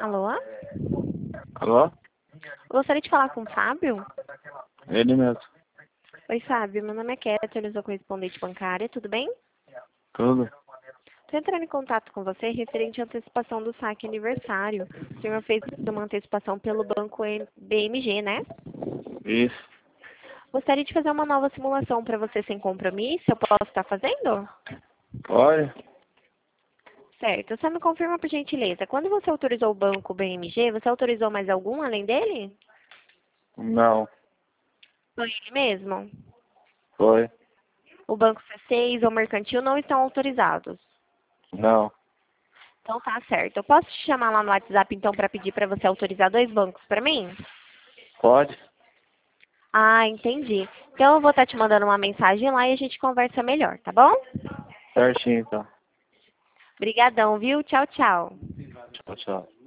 Alô? Alô? Gostaria de falar com o Fábio? Ele mesmo. Oi, Fábio. Meu nome é Kétia, eu sou correspondente bancária, tudo bem? Tudo? Estou entrando em contato com você referente à antecipação do saque aniversário. O senhor fez uma antecipação pelo banco BMG, né? Isso. Gostaria de fazer uma nova simulação para você sem compromisso. Eu posso estar fazendo? Pode? Certo. Só me confirma, por gentileza. Quando você autorizou o banco BMG, você autorizou mais algum além dele? Não. Foi ele mesmo? Foi? O banco C6 ou mercantil não estão autorizados. Não. Então tá certo. Eu posso te chamar lá no WhatsApp então para pedir para você autorizar 2 bancos para mim? Pode? Ah, entendi. Então eu vou estar te mandando uma mensagem lá e a gente conversa melhor, tá bom? Certinho, então. Obrigadão, viu? Tchau, tchau. Tchau, tchau.